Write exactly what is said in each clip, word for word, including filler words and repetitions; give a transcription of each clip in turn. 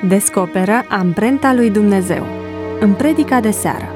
Descoperă amprenta lui Dumnezeu în predica de seară.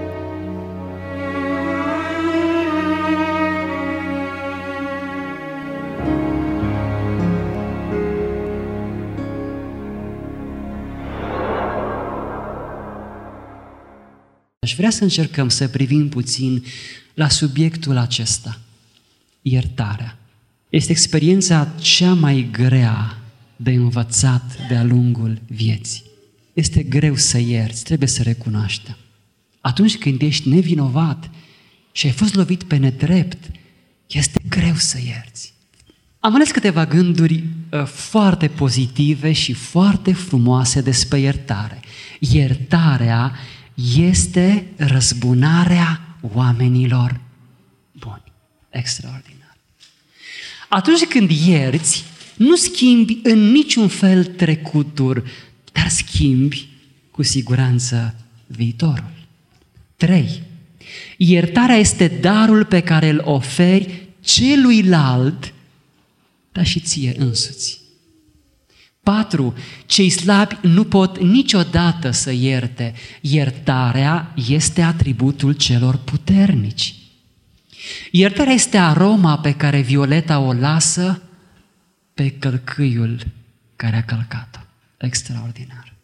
Aș vrea să încercăm să privim puțin la subiectul acesta, iertarea. Este experiența cea mai grea de învățat de-a lungul vieții. Este greu să ierți, trebuie să recunoaștem. Atunci când ești nevinovat și ai fost lovit pe nedrept, este greu să ierți. Am ales câteva gânduri uh, foarte pozitive și foarte frumoase despre iertare. Iertarea este răzbunarea oamenilor buni. Extraordinar. Atunci când ierți, nu schimbi în niciun fel trecutul, dar schimbi cu siguranță viitorul. trei. Iertarea este darul pe care îl oferi celuilalt, dar și ție însuți. patru. Cei slabi nu pot niciodată să ierte. Iertarea este atributul celor puternici. Iertarea este aroma pe care Violeta o lasă pe călcâiul care a călcat-o. Extraordinar.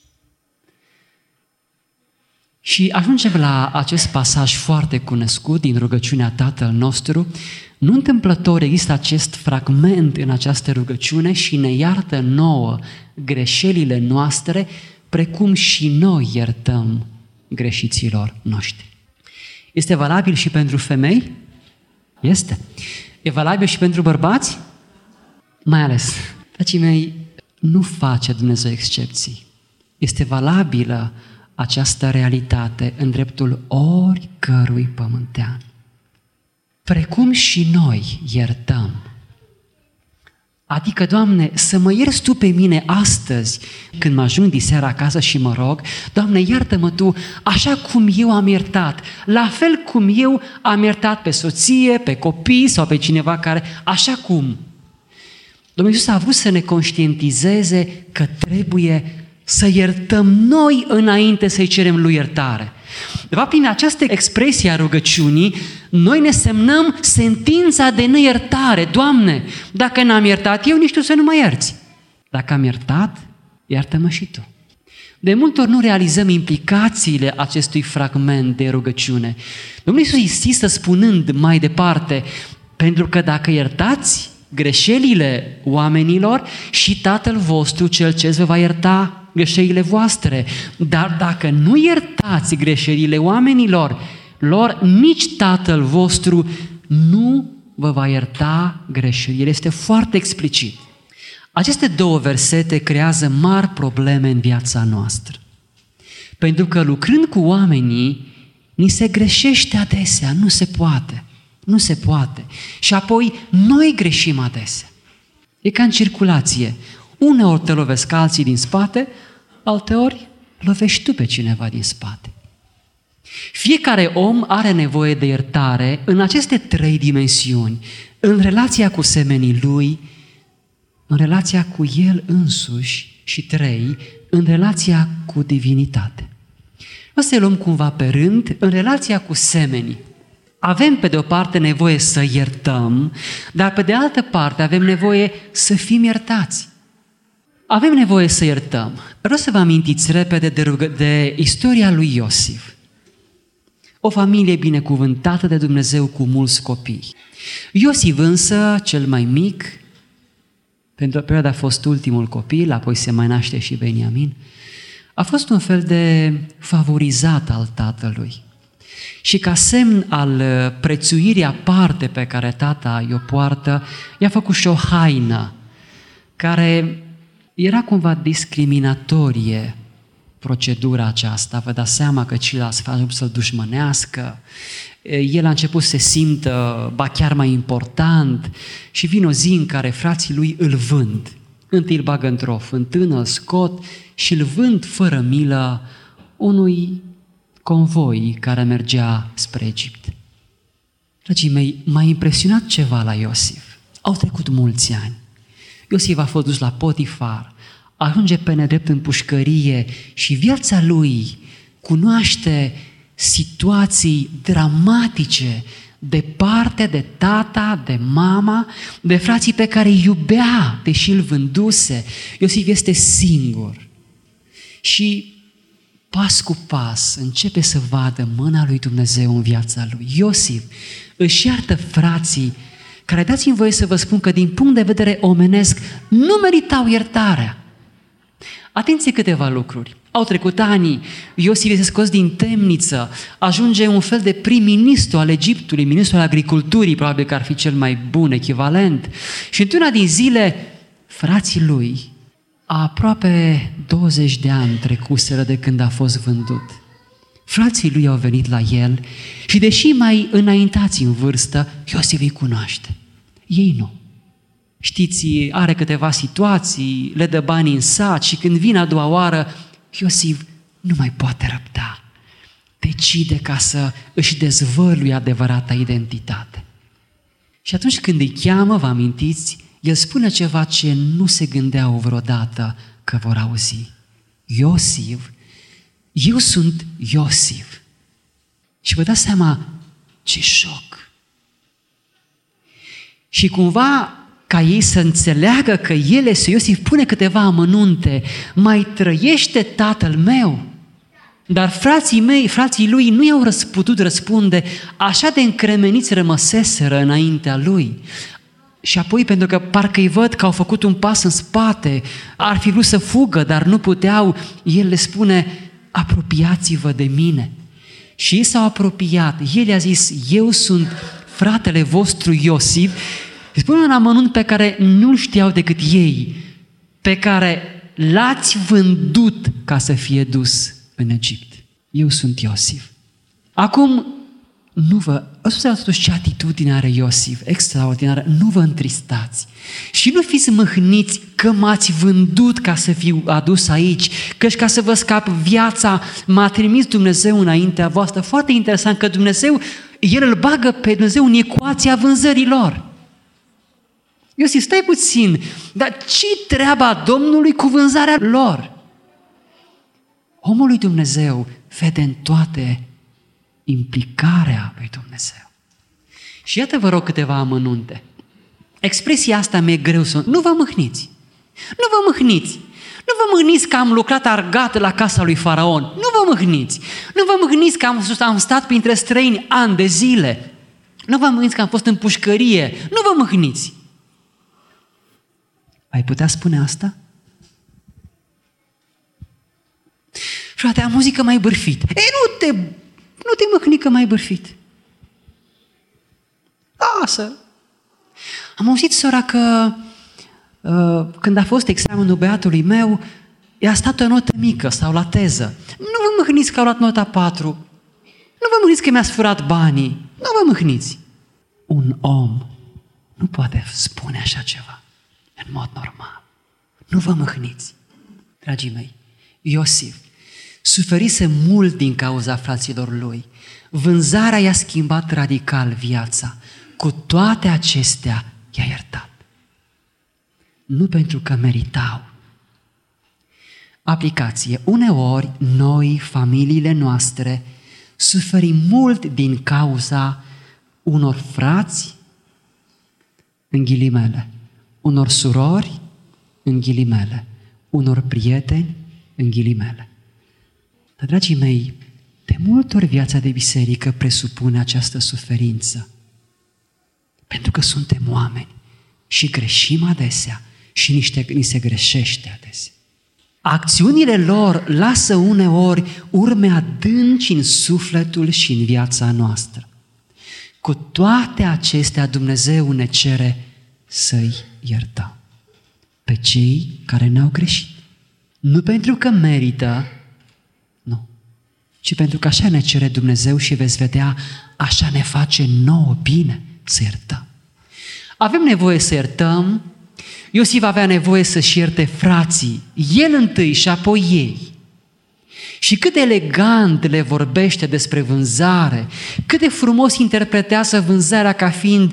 Și ajungem la acest pasaj foarte cunoscut din rugăciunea Tatăl nostru. Nu întâmplător există acest fragment în această rugăciune și ne iartă nouă greșelile noastre, precum și noi iertăm greșiților noștri. Este valabil și pentru femei? Este. E valabil și pentru bărbați? Mai ales, dragii mei, nu face Dumnezeu excepții. Este valabilă această realitate în dreptul oricărui pământean. Precum și noi iertăm. Adică, Doamne, să mă ierți Tu pe mine astăzi, când mă ajung diseară acasă și mă rog, Doamne, iartă-mă Tu așa cum eu am iertat, la fel cum eu am iertat pe soție, pe copii sau pe cineva care, așa cum. Domnul Iisus a vrut să ne conștientizeze că trebuie să iertăm noi înainte să-i cerem Lui iertare. De fapt, prin această expresie a rugăciunii, noi ne semnăm sentința de neiertare. Doamne, dacă n-am iertat eu, nici Tu să nu mă ierți. Dacă am iertat, iartă-mă și Tu. De multe ori nu realizăm implicațiile acestui fragment de rugăciune. Domnul Iisus insistă spunând mai departe, pentru că dacă iertați greșelile oamenilor, și Tatăl vostru cel ce vă va ierta greșelile voastre. Dar dacă nu iertați greșelile oamenilor lor, nici Tatăl vostru nu vă va ierta greșelile. Este foarte explicit. Aceste două versete creează mari probleme în viața noastră. Pentru că lucrând cu oamenii, ni se greșește adesea, nu se poate. Nu se poate. Și apoi noi greșim adesea. E ca în circulație. Uneori te lovesc alții din spate, alteori lovești tu pe cineva din spate. Fiecare om are nevoie de iertare în aceste trei dimensiuni. În relația cu semenii lui, în relația cu el însuși și trei, în relația cu divinitate. O să luăm cumva pe rând, în relația cu semenii. Avem pe de o parte nevoie să iertăm, dar pe de altă parte avem nevoie să fim iertați. Avem nevoie să iertăm. Vreau să vă amintiți repede de, rugă, de istoria lui Iosif. O familie binecuvântată de Dumnezeu cu mulți copii. Iosif însă, cel mai mic, pentru o perioadă a fost ultimul copil, apoi se mai naște și Beniamin, a fost un fel de favorizat al tatălui. Și ca semn al prețuirii aparte pe care tata i-o poartă, i-a făcut și o haină care era cumva discriminatorie, procedura aceasta. Vă dați seama că ceilalți a început să-l dușmănească, el a început să se simtă, ba chiar mai important, și vine o zi în care frații lui îl vând. Întâi îl bagă într-o fântână, îl scot și îl vând fără milă unui convoi care mergea spre Egipt. Dragii mei, m-a impresionat ceva la Iosif. Au trecut mulți ani. Iosif a fost dus la Potifar, ajunge pe nedrept în pușcărie și viața lui cunoaște situații dramatice, departe de tata, de mama, de frații pe care îi iubea, deși îl vânduse. Iosif este singur și pas cu pas începe să vadă mâna lui Dumnezeu în viața lui. Iosif își iartă frații care, dați-mi voie să vă spun că din punct de vedere omenesc nu meritau iertarea. Atenție câteva lucruri. Au trecut ani, Iosif este scos din temniță, ajunge un fel de prim-ministru al Egiptului, ministrul al agriculturii, probabil că ar fi cel mai bun echivalent. Și într-una din zile, frații lui, aproape douăzeci de ani trecuseră de când a fost vândut. Frații lui au venit la el și deși mai înaintați în vârstă, Iosif îi cunoaște. Ei nu. Știți, are câteva situații, le dă bani în sat și când vine a doua oară, Iosif nu mai poate răbda. Decide ca să își dezvăluie adevărata identitate. Și atunci când îi cheamă, vă amintiți, el spune ceva ce nu se gândeau vreodată că vor auzi. Iosif, eu sunt Iosif. Și vă dați seama ce șoc. Și cumva, ca ei să înțeleagă că el este Iosif, pune câteva amănunte. Mai trăiește tatăl meu? Dar frații mei, frații lui nu i-au putut răspunde, așa de încremeniți rămăseseră înaintea lui. Și apoi, pentru că parcă îi văd că au făcut un pas în spate, ar fi vrut să fugă, dar nu puteau, el le spune, apropiați-vă de mine. Și ei s-au apropiat. El i-a zis, eu sunt fratele vostru Iosif. Și spune un amănunt pe care nu știau decât ei, pe care l-ați vândut ca să fie dus în Egipt. Eu sunt Iosif. Acum, nu vă, ascultați totuși ce atitudine are Iosif, extraordinară, nu vă întristați și nu fiți mâhniți că m-ați vândut ca să fiu adus aici, căci ca să vă scap viața m-a trimis Dumnezeu înaintea voastră. Foarte interesant că Dumnezeu, El îl bagă pe Dumnezeu în ecuația vânzărilor. Iosif, stai puțin, dar ce-i treaba Domnului cu vânzarea lor? Omul lui Dumnezeu vede în toate implicarea lui Dumnezeu. Și iată, vă rog, câteva amănunte. Expresia asta mi-e greu să... Nu vă mâhniți. Nu vă mâhniți. Nu vă mâhniți că am lucrat argat la casa lui Faraon. Nu vă mâhniți. Nu vă mâhniți că am, am stat printre străini ani de zile. Nu vă mâhniți că am fost în pușcărie. Nu vă mâhniți. Ai putea spune asta? Frate, am muzică mai bârfit. Ei, nu te, nu te mâhni că mai bârfit. Lasă. Am auzit, sora, că uh, când a fost examenul băiatului meu, i-a stat o notă mică sau la teză. Nu vă mâhniți că au luat nota patru. Nu vă mâhniți că mi-ați furat banii. Nu vă mâhniți. Un om nu poate spune așa ceva în mod normal. Nu vă mâhniți. Dragii mei, Iosif suferise mult din cauza fraților lui. Vânzarea i-a schimbat radical viața. Cu toate acestea i-a iertat. Nu pentru că meritau. Aplicație. Uneori, noi, familiile noastre, suferim mult din cauza unor frați, în ghilimele, unor surori, în ghilimele, unor prieteni, în ghilimele. Dar, dragii mei, de multe ori viața de biserică presupune această suferință. Pentru că suntem oameni și greșim adesea și niște, ni se greșește adesea. Acțiunile lor lasă uneori urme adânci în sufletul și în viața noastră. Cu toate acestea, Dumnezeu ne cere să-i iertăm pe cei care ne-au greșit. Nu pentru că merită, nu, ci pentru că așa ne cere Dumnezeu și veți vedea, așa ne face nouă bine să iertăm. Avem nevoie să iertăm. Iosif avea nevoie să-și ierte frații, el întâi și apoi ei. Și cât de elegant le vorbește despre vânzare, cât de frumos interpretează vânzarea ca fiind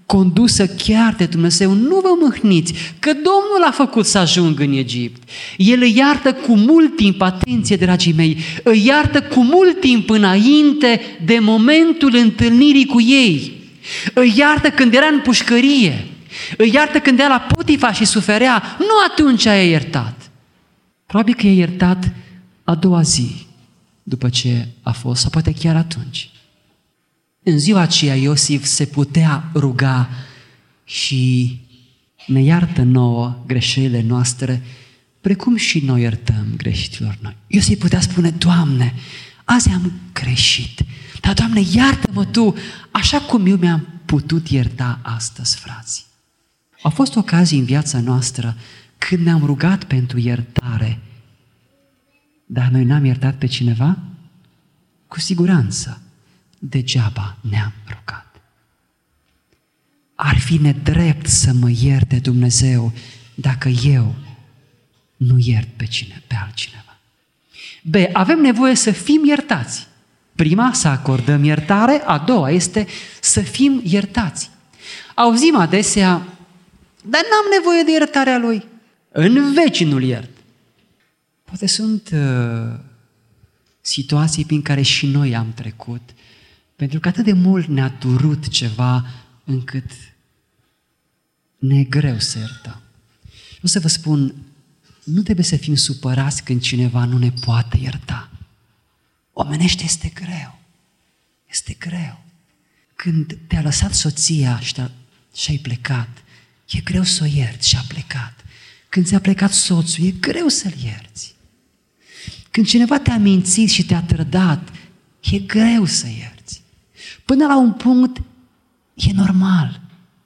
condusă chiar de Dumnezeu. Nu vă mâhniți, că Domnul a făcut să ajung în Egipt. El îi iartă cu mult timp, atenție dragii mei, îi iartă cu mult timp înainte de momentul întâlnirii cu ei. Îi iartă când era în pușcărie, îi iartă când era la Potifa și suferea, nu atunci a iertat. Probabil că i-a iertat a doua zi după ce a fost, sau poate chiar atunci. În ziua aceea Iosif se putea ruga și ne iartă nouă greșelile noastre, precum și noi iertăm greșitilor noi. Iosif putea spune, Doamne, azi am greșit, dar Doamne, iartă-mă Tu, așa cum eu mi-am putut ierta astăzi, frații. Au fost ocazii în viața noastră când ne-am rugat pentru iertare, dar noi n-am iertat pe cineva? Cu siguranță, degeaba ne-am rugat. Ar fi nedrept să mă ierte Dumnezeu dacă eu nu iert pe cine, pe altcineva. B. Avem nevoie să fim iertați. Prima, să acordăm iertare, a doua este să fim iertați. Auzim adesea, dar n-am nevoie de iertarea lui. În veci nu-l iert. Poate sunt uh, situații prin care și noi am trecut, pentru că atât de mult ne-a durut ceva încât ne e greu să iertăm. O să vă spun, nu trebuie să fim supărați când cineva nu ne poate ierta. Omenește este greu. Este greu. Când te-a lăsat soția și, și ai plecat, e greu să o ierți și a plecat. Când ți-a plecat soțul, e greu să-l ierți. Când cineva te-a mințit și te-a trădat, e greu să ierți. Până la un punct, e normal.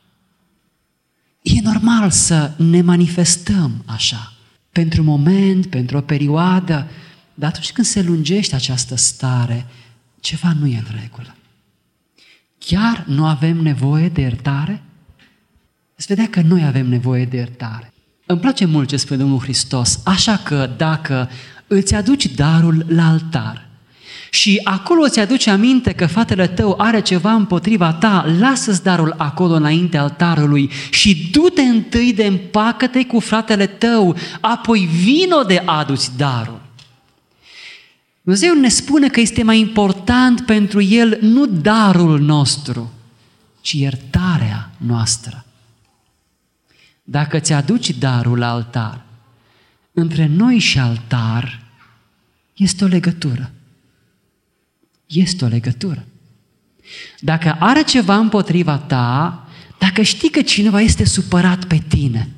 E normal să ne manifestăm așa. Pentru un moment, pentru o perioadă, dar atunci când se lungește această stare, ceva nu e în regulă. Chiar nu avem nevoie de iertare? Veți vedea că noi avem nevoie de iertare. Îmi place mult ce spune Domnul Hristos, așa că dacă îți aduci darul la altar și acolo îți aduce aminte că fratele tău are ceva împotriva ta, lasă-ți darul acolo înainte altarului și du-te întâi de împacă-te cu fratele tău, apoi vino de adu-ți darul. Dumnezeu ne spune că este mai important pentru El nu darul nostru, ci iertarea noastră. Dacă ți aduci darul la altar, între noi și altar este o legătură. Este o legătură. Dacă are ceva împotriva ta, dacă știi că cineva este supărat pe tine,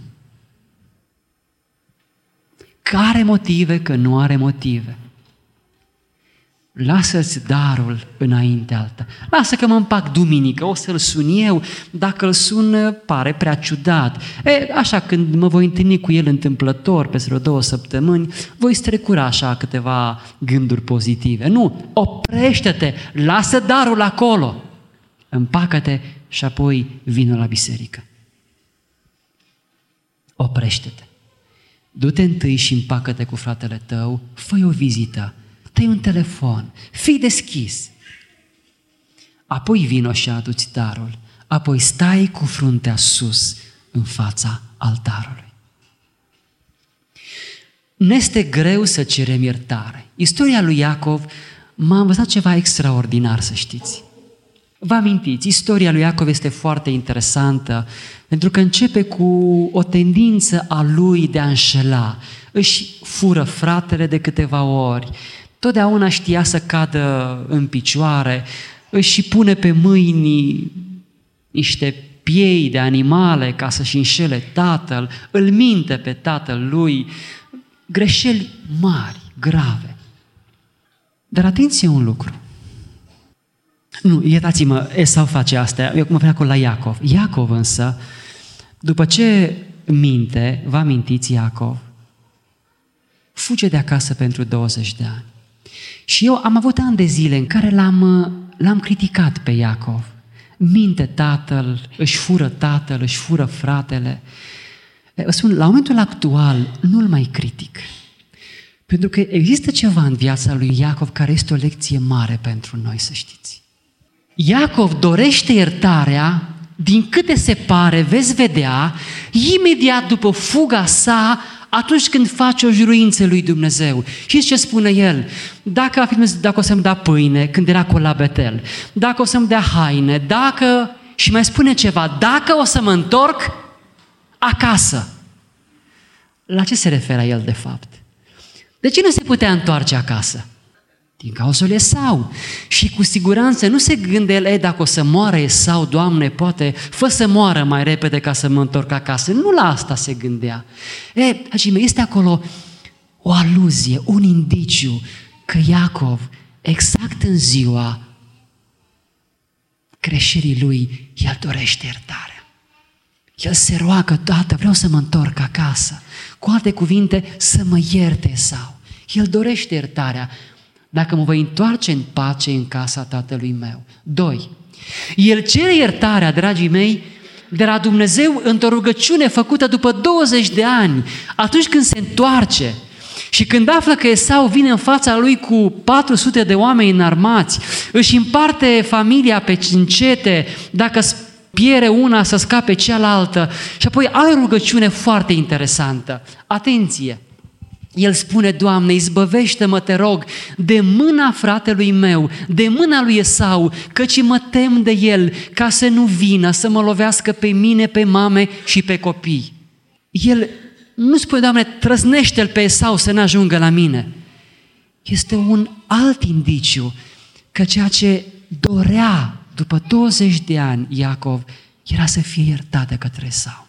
că are motive, că nu are motive, lasă-ți darul înainte alta. Lasă că mă împac duminică, o să-l sun eu, dacă îl sun pare prea ciudat. E, așa, când mă voi întâlni cu el întâmplător, peste vreo două săptămâni, voi strecura așa câteva gânduri pozitive. Nu, oprește-te, lasă darul acolo, împacă-te și apoi vină la biserică. Oprește-te. Du-te întâi și împacă-te cu fratele tău, fă-i o vizită, dă-i un telefon, fii deschis. Apoi vino și adu-ți darul, apoi stai cu fruntea sus în fața altarului. Ne este greu să cerem iertare. Istoria lui Iacov m-a învățat ceva extraordinar, să știți. Vă amintiți, istoria lui Iacov este foarte interesantă, pentru că începe cu o tendință a lui de a înșela. Își fură fratele de câteva ori, totdeauna știa să cadă în picioare, își pune pe mâini niște piei de animale ca să-și înșele tatăl, îl minte pe tatăl lui, greșeli mari, grave. Dar atenție un lucru. Nu, iertați-mă, Esau face astea, eu mă vreau acolo la Iacov. Iacov însă, după ce minte, vă amintiți Iacov, fuge de acasă pentru douăzeci de ani. Și eu am avut ani de zile în care l-am, l-am criticat pe Iacov. Minte tatăl, își fură tatăl, își fură fratele. Spun, la momentul actual nu-l mai critic. Pentru că există ceva în viața lui Iacov care este o lecție mare pentru noi, să știți. Iacov dorește iertarea, din câte se pare, veți vedea, imediat după fuga sa, atunci când face o juruință lui Dumnezeu. Știți ce spune el? Dacă, dacă o să-mi dea pâine, când era acolo la Betel, dacă o să-mi dea haine, dacă... Și mai spune ceva, dacă o să mă întorc acasă. La ce se referă el de fapt? De ce nu se putea întoarce acasă? Din cauza lui Esau. Și cu siguranță nu se gânde el, e, dacă o să moară Esau, Doamne, poate, fă să moară mai repede ca să mă întorc acasă. Nu la asta se gândea. E, dragii mei, este acolo o aluzie, un indiciu că Iacov, exact în ziua greșelii lui, el dorește iertarea. El se roagă, Tată, vreau să mă întorc acasă. Cu alte cuvinte, să mă ierte Esau. El dorește iertarea. Dacă mă voi întoarce în pace în casa tatălui meu. Doi. El cere iertarea, dragii mei, de la Dumnezeu într-o rugăciune făcută după douăzeci de ani, atunci când se întoarce și când află că Esau vine în fața lui cu patru sute de oameni înarmați, își împarte familia pe cincete, dacă pierde una să scape cealaltă, și apoi are o rugăciune foarte interesantă. Atenție! El spune, Doamne, izbăvește-mă, te rog, de mâna fratelui meu, de mâna lui Esau, căci mă tem de el, ca să nu vină să mă lovească pe mine, pe mame și pe copii. El nu spune, Doamne, trăznește-l pe Esau să nu ajungă la mine. Este un alt indiciu că ceea ce dorea după douăzeci de ani Iacov era să fie iertat de către Esau.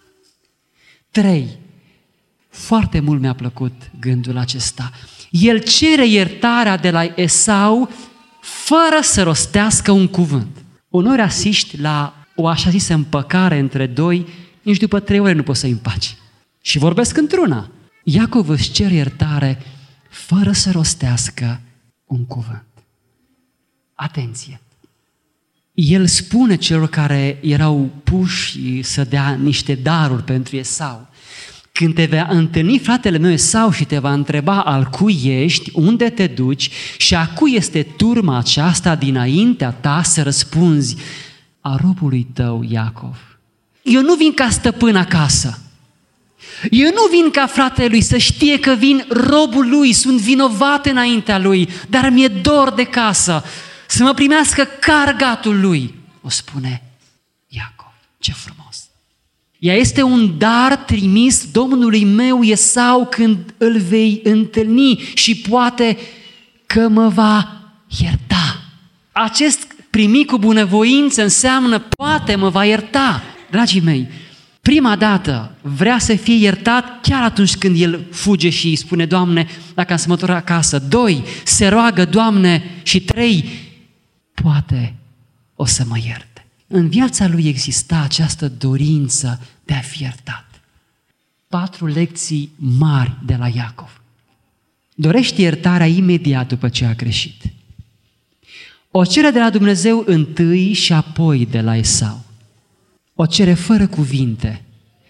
Trei. Foarte mult mi-a plăcut gândul acesta. El cere iertarea de la Esau fără să rostească un cuvânt. Uneori asiști la o așa zisă împăcare între doi, nici după trei ore nu poți să-i împaci. Și vorbesc într-una. Iacov își cere iertare fără să rostească un cuvânt. Atenție! El spune celor care erau puși să dea niște daruri pentru Esau: când te va întâlni fratele meu Esau și te va întreba al cui ești, unde te duci și a cui este turma aceasta dinaintea ta, să răspunzi: a robului tău Iacov. Eu nu vin ca stăpân acasă. Eu nu vin ca fratele lui să știe că vin robul lui, sunt vinovat înaintea lui, dar mi-e dor de casă, să mă primească cargatul lui. O spune Iacov. Ce frumos! Ea este un dar trimis Domnului meu Esau când îl vei întâlni și poate că mă va ierta. Acest primi cu bunăvoință înseamnă poate mă va ierta. Dragii mei, prima dată vrea să fie iertat chiar atunci când el fuge și îi spune: Doamne, dacă am să mă întorc acasă. Doi, se roagă, Doamne. Și trei, poate o să mă ierte. În viața lui exista această dorință de a fi iertat. Patru lecții mari de la Iacov. Dorește iertarea imediat după ce a greșit. O cere de la Dumnezeu întâi și apoi de la Esau. O cere fără cuvinte,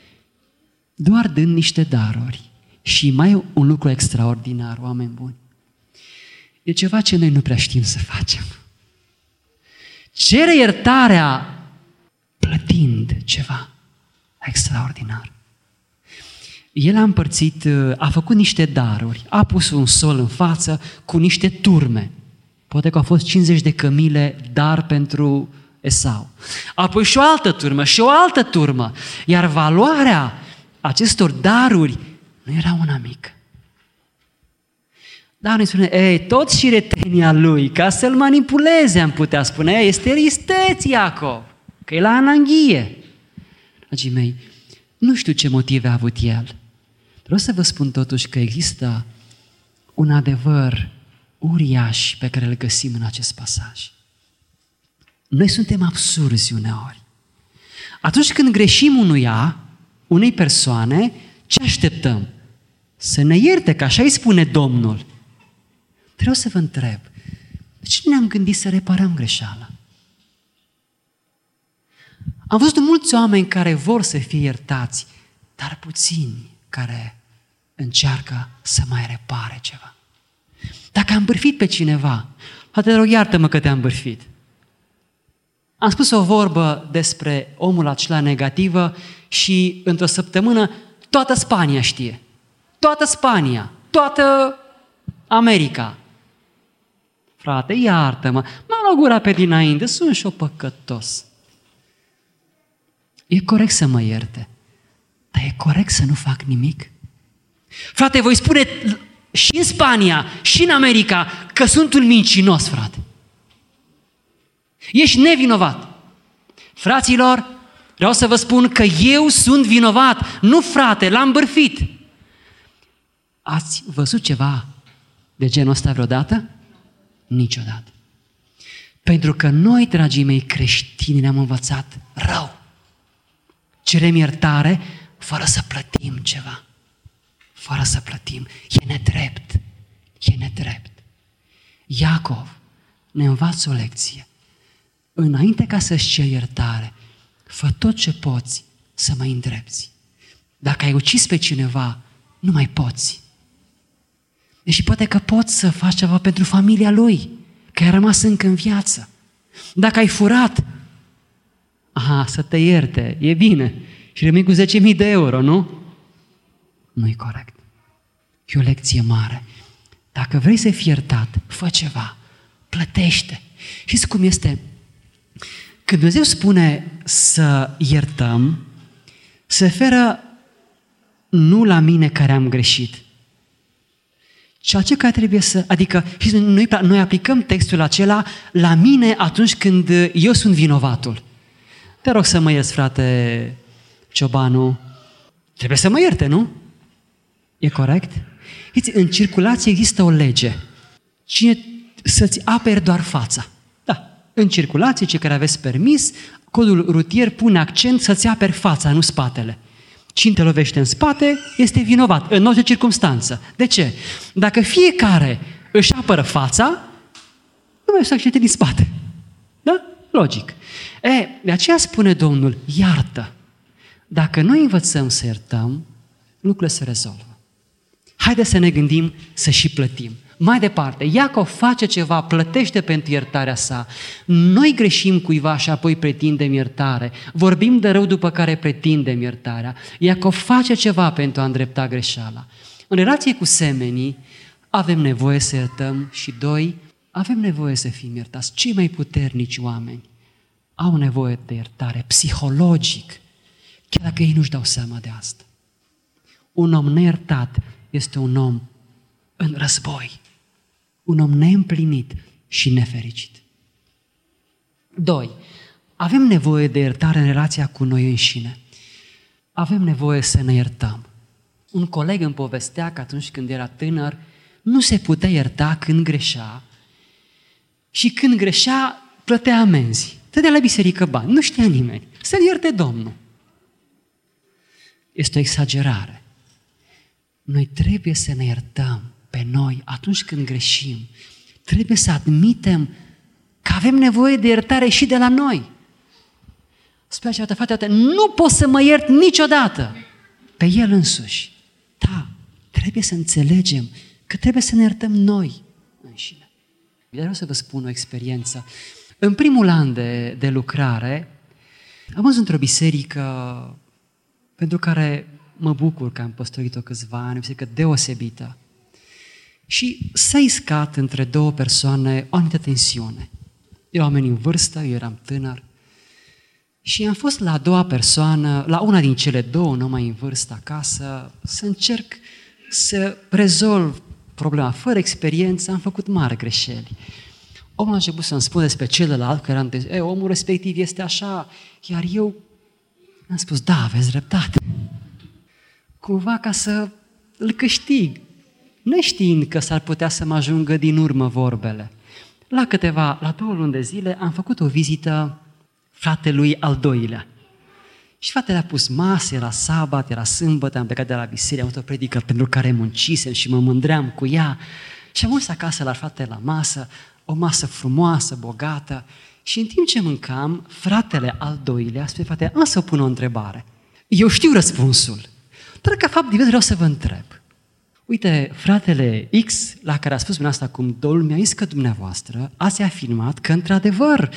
doar dând niște daruri. Și mai un lucru extraordinar, oameni buni. E ceva ce noi nu prea știm să facem. Cere iertarea plătind ceva extraordinar. El a împărțit, a făcut niște daruri, a pus un sol în față cu niște turme. Poate că au fost cincizeci de cămile dar pentru Esau. Apoi și o altă turmă și o altă turmă. Iar valoarea acestor daruri nu era una mică. Dar ne spune, ei, tot și retenia lui, ca să-l manipuleze, am putea spune, ei, este risteț Iacov, că e la ananghie. Dragii mei, nu știu ce motive a avut el. Vreau să vă spun totuși că există un adevăr uriaș pe care îl găsim în acest pasaj. Noi suntem absurzi uneori. Atunci când greșim unuia, unei persoane, ce așteptăm? Să ne ierte, că așa îi spune Domnul. Vreau să vă întreb, de ce ne-am gândit să reparăm greșeala? Am văzut mulți oameni care vor să fie iertați, dar puțini care încearcă să mai repare ceva. Dacă am bârfit pe cineva, poate te rog, iartă-mă că te-am bârfit. Am spus o vorbă despre omul acela negativă și într-o săptămână toată Spania știe. Toată Spania, toată America. Frate, iartă-mă, m-am luat gura pe dinainte, sunt și-o păcătos. E corect să mă ierte, dar e corect să nu fac nimic? Frate, voi spune și în Spania, și în America că sunt un mincinos, frate. Ești nevinovat. Fraților, vreau să vă spun că eu sunt vinovat. Nu, frate, l-am bârfit. Ați văzut ceva de genul ăsta vreodată? Niciodată. Pentru că noi, dragii mei creștini, ne-am învățat rău. Cerem iertare fără să plătim ceva. Fără să plătim. E nedrept. E nedrept. Iacov ne învață o lecție. Înainte ca să-ți ceri iertare, fă tot ce poți să mă îndrepți. Dacă ai ucis pe cineva, nu mai poți. Deși poate că poți să faci ceva pentru familia lui, că ai rămas încă în viață. Dacă ai furat, aha, să te ierte, e bine. Și rămâi cu zece mii de euro, nu? Nu-i corect. E o lecție mare. Dacă vrei să fii iertat, fă ceva, plătește. Știți cum este? Când Dumnezeu spune să iertăm, se referă nu la mine care am greșit, ci la ce care trebuie să... Adică noi, noi aplicăm textul acela la mine atunci când eu sunt vinovatul. Te rog să mă ierți, frate Ciobanu. Trebuie să mă ierte, nu? E corect? Știți, în circulație există o lege. Cine să-ți aperi doar fața. Da, în circulație, cei care aveți permis, codul rutier pune accent să-ți aperi fața, nu spatele. Cine te lovește în spate este vinovat, în orice circunstanță. De ce? Dacă fiecare își apără fața, nu mai să accidente din spate. Da? Logic. E, de aceea spune Domnul, iartă. Dacă noi învățăm să iertăm, lucrurile se rezolvă. Haideți să ne gândim să și plătim. Mai departe, Iacov face ceva, plătește pentru iertarea sa. Noi greșim cuiva și apoi pretindem iertare. Vorbim de rău după care pretindem iertarea. Iacov face ceva pentru a îndrepta greșeala. În relație cu semenii, avem nevoie să iertăm și doi, avem nevoie să fim iertați. Cei mai puternici oameni au nevoie de iertare psihologic, chiar dacă ei nu-și dau seama de asta. Un om neiertat este un om în război. Un om neîmplinit și nefericit. Doi, avem nevoie de iertare în relația cu noi înșine. Avem nevoie să ne iertăm. Un coleg îmi povestea că atunci când era tânăr, nu se putea ierta când greșea și când greșea, plătea amenzi. Tădea la biserică bani, nu știa nimeni. Să-l ierte Domnul. Este o exagerare. Noi trebuie să ne iertăm pe noi atunci când greșim. Trebuie să admitem că avem nevoie de iertare și de la noi. Spunea cealaltă fată, nu pot să mă iert niciodată pe el însuși. Da, trebuie să înțelegem că trebuie să ne iertăm noi înșine. Vreau să vă spun o experiență. În primul an de, de lucrare, am fost într-o biserică pentru care mă bucur că am păstorit-o câțiva ani, o biserică deosebită. Și s-a iscat între două persoane o anumită tensiune. Erau oameni în vârstă, eu eram tânăr. Și am fost la a doua persoană, la una din cele două, nu mai în vârstă, acasă, să încerc să rezolv problema. Fără experiență am făcut mari greșeli. Omul a început să-mi spune despre celălalt, că eram de, e, omul respectiv este așa, iar eu am spus, da, aveți dreptate. Cumva ca să îl câștig, neștiind că s-ar putea să mă ajungă din urmă vorbele. La câteva, la două luni de zile, am făcut o vizită fratelui al doilea. Și fratele a pus masă, era sabat, era sâmbătă, am plecat de la biserică, am avut o predică pentru care muncisem și mă mândream cu ea. Și am mers acasă la fratele la masă, o masă frumoasă, bogată. Și în timp ce mâncam, fratele al doilea spune, frate, am să pun o întrebare. Eu știu răspunsul, dar ca fapt divers vreau să vă întreb. Uite, fratele X, la care a spus mine asta acum două luni, mi-a zis că dumneavoastră ați afirmat că, într-adevăr,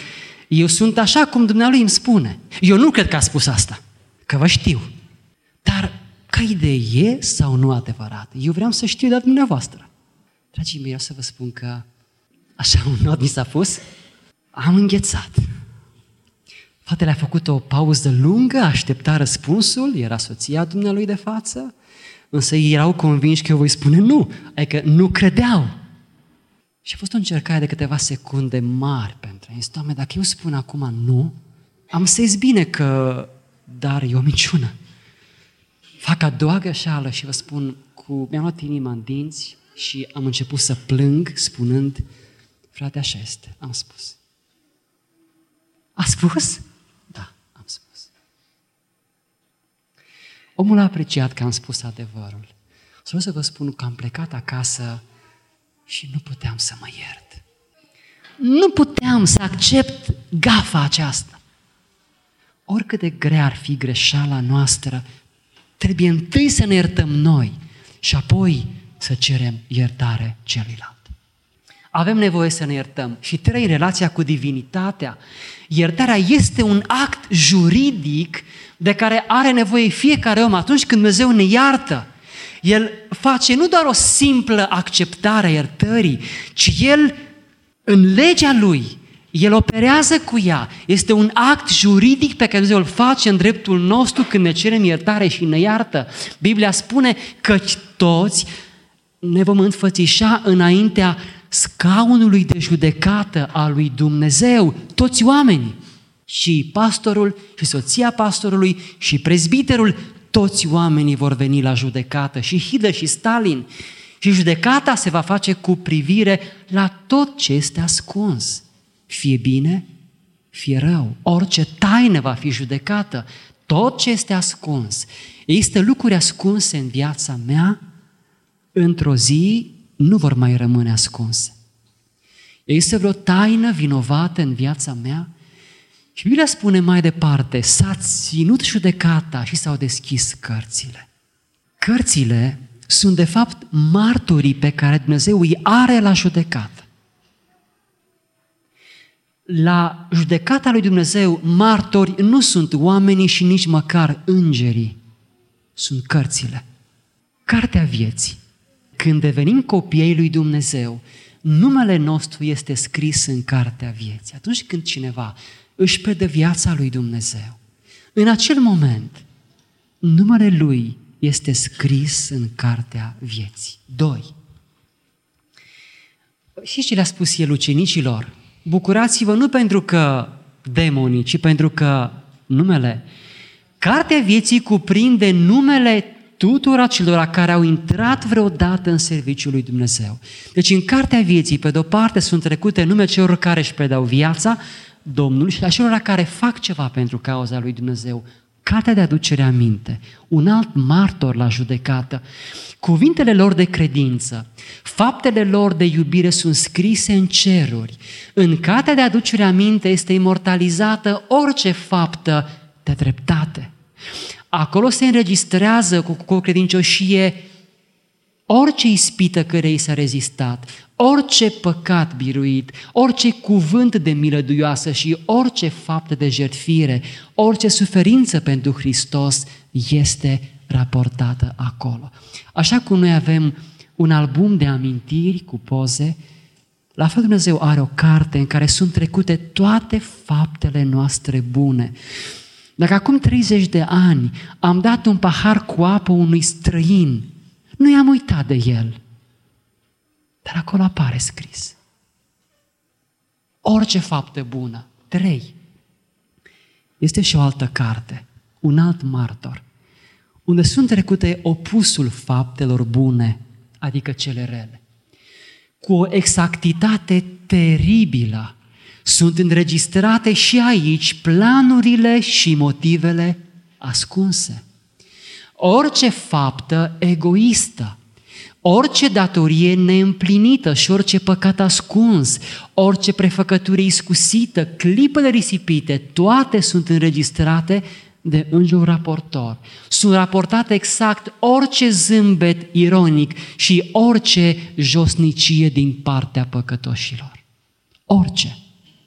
Eu sunt așa cum Dumnezeu îmi spune. Eu nu cred că a spus asta, că vă știu. Dar ca idee e sau nu adevărat? Eu vreau să știu de dumneavoastră. Dragii mei, eu să vă spun că așa un nod mi s-a pus, am înghețat. Fratele a făcut o pauză lungă, aștepta răspunsul, era soția dumnealui de față, însă ei erau convinși că eu voi spune nu, adică nu credeau. Și a fost o încercare de câteva secunde mari pentru ei. Doamne, dacă eu spun acum nu, am să ies bine că, dar e o minciună. Fac a doua greșeală și vă spun, cu, mi-am luat inima în dinți și am început să plâng spunând, frate, așa este, am spus. A spus? Da, am spus. Omul a apreciat că am spus adevărul. O să vă spun că am plecat acasă și nu puteam să mă iert. Nu puteam să accept gafa aceasta. Oricât de grea ar fi greșeala noastră, trebuie întâi să ne iertăm noi și apoi să cerem iertare celuilalt. Avem nevoie să ne iertăm. Și trei, relația cu divinitatea. Iertarea este un act juridic de care are nevoie fiecare om atunci când Dumnezeu ne iartă. El face nu doar o simplă acceptare a iertării, ci El, în legea Lui, El operează cu ea. Este un act juridic pe care Dumnezeu îl face în dreptul nostru când ne cerem iertare și ne iartă. Biblia spune că toți ne vom înfățișa înaintea scaunului de judecată al lui Dumnezeu, toți oamenii, și pastorul, și soția pastorului, și prezbiterul, toți oamenii vor veni la judecată, și Hitler și Stalin. Și judecata se va face cu privire la tot ce este ascuns, fie bine, fie rău. Orice taină va fi judecată, tot ce este ascuns. Există lucruri ascunse în viața mea, într-o zi nu vor mai rămâne ascunse. Există vreo taină vinovată în viața mea? Și Biblia spune mai departe, s-a ținut judecata și s-au deschis cărțile. Cărțile sunt de fapt martorii pe care Dumnezeu îi are la judecată. La judecata lui Dumnezeu, martori nu sunt oamenii și nici măcar îngerii, sunt cărțile. Cartea vieții. Când devenim copiii lui Dumnezeu, numele nostru este scris în cartea vieții. Atunci când cineva își predă viața lui Dumnezeu, în acel moment, numele lui este scris în cartea vieții. Doi. Și ce le-a spus el ucenicilor? Bucurați-vă nu pentru că demonii, ci pentru că numele. Cartea vieții cuprinde numele tuturor celor care au intrat vreodată în serviciul lui Dumnezeu. Deci în cartea vieții, pe de-o parte, sunt trecute nume celor care își predau viața Domnului și a celor care fac ceva pentru cauza lui Dumnezeu. Cartea de aducere aminte, un alt martor la judecată. Cuvintele lor de credință, faptele lor de iubire sunt scrise în ceruri. În cartea de aducere aminte este imortalizată orice faptă de dreptate. Acolo se înregistrează cu, cu o credincioșie orice ispită care i s-a rezistat, orice păcat biruit, orice cuvânt de milă duioasă și orice faptă de jertfire, orice suferință pentru Hristos este raportată acolo. Așa cum noi avem un album de amintiri cu poze, la fel Dumnezeu are o carte în care sunt trecute toate faptele noastre bune. Dacă acum treizeci de ani am dat un pahar cu apă unui străin, nu i-am uitat de el, dar acolo apare scris. Orice faptă bună. Trei. Este și o altă carte, un alt martor, unde sunt trecute opusul faptelor bune, adică cele rele. Cu o exactitate teribilă sunt înregistrate și aici planurile și motivele ascunse. Orice faptă egoistă, orice datorie neîmplinită și orice păcat ascuns, orice prefăcătură iscusită, clipele risipite, toate sunt înregistrate de îngerul raportor. Sunt raportate exact orice zâmbet ironic și orice josnicie din partea păcătoșilor. Orice.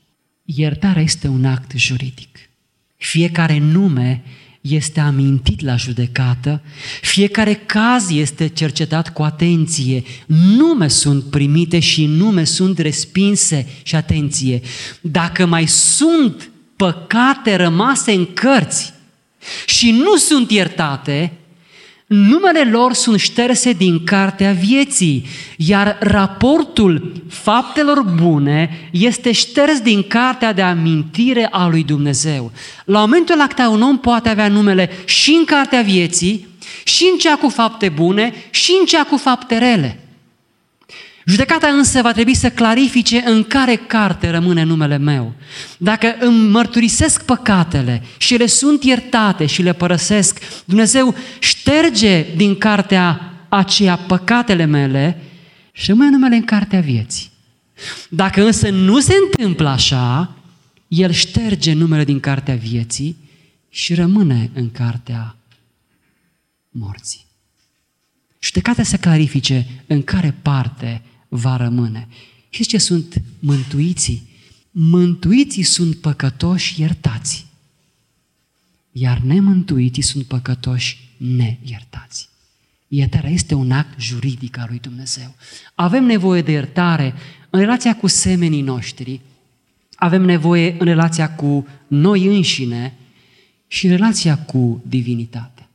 Iertarea este un act juridic. Fiecare nume este amintit la judecată, fiecare caz este cercetat cu atenție, nume sunt primite și nume sunt respinse și atenție. Dacă mai sunt păcate rămase în cărți și nu sunt iertate, numele lor sunt șterse din cartea vieții, iar raportul faptelor bune este șters din cartea de amintire a lui Dumnezeu. La momentul acesta un om poate avea numele și în cartea vieții, și în cea cu fapte bune, și în cea cu fapte rele. Judecata însă va trebui să clarifice în care carte rămâne numele meu. Dacă îmi mărturisesc păcatele și le sunt iertate și le părăsesc, Dumnezeu șterge din cartea aceea păcatele mele și rămâne numele în cartea vieții. Dacă însă nu se întâmplă așa, El șterge numele din cartea vieții și rămâne în cartea morții. Judecata să clarifice în care parte va rămâne. Știți ce sunt mântuiții? Mântuiții sunt păcătoși iertați, iar nemântuiții sunt păcătoși neiertați. Iertarea este un act juridic al lui Dumnezeu. Avem nevoie de iertare în relația cu semenii noștri, avem nevoie în relația cu noi înșine și în relația cu divinitatea.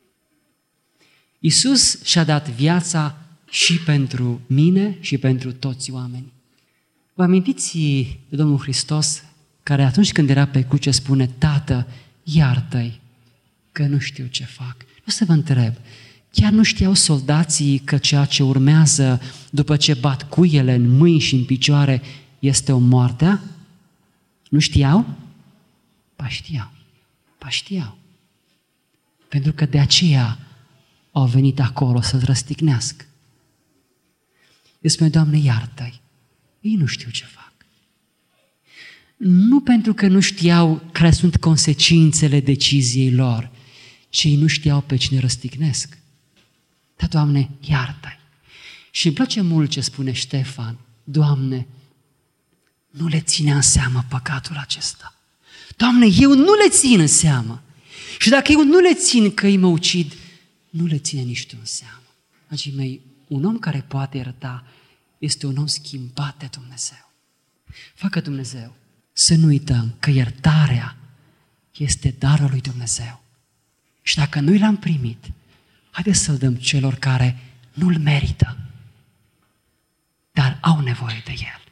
Iisus și-a dat viața și pentru mine și pentru toți oamenii. Vă amintiți de Domnul Hristos, care atunci când era pe cruce spune: Tată, iartă-i, că nu știu ce fac. O să vă întreb, chiar nu știau soldații că ceea ce urmează după ce bat cuiele în mâini și în picioare este o moarte? Nu știau? Pa știau, pa știau. Pentru că de aceea au venit acolo să-l răstignească. Eu spune: Doamne, iartă-i, ei nu știu ce fac. Nu pentru că nu știau care sunt consecințele deciziei lor, ci ei nu știau pe cine răstignesc. Dar, Doamne, iartă-i. Și îmi place mult ce spune Ștefan: Doamne, nu le ține în seamă păcatul acesta. Doamne, eu nu le țin în seamă. Și dacă eu nu le țin că îi mă ucid, nu le ține nici tu în seamă. Dragii mei, un om care poate ierta este un om schimbat de Dumnezeu. Facă Dumnezeu să nu uităm că iertarea este darul lui Dumnezeu. Și dacă noi l-am primit, haideți să-l dăm celor care nu-l merită, dar au nevoie de el.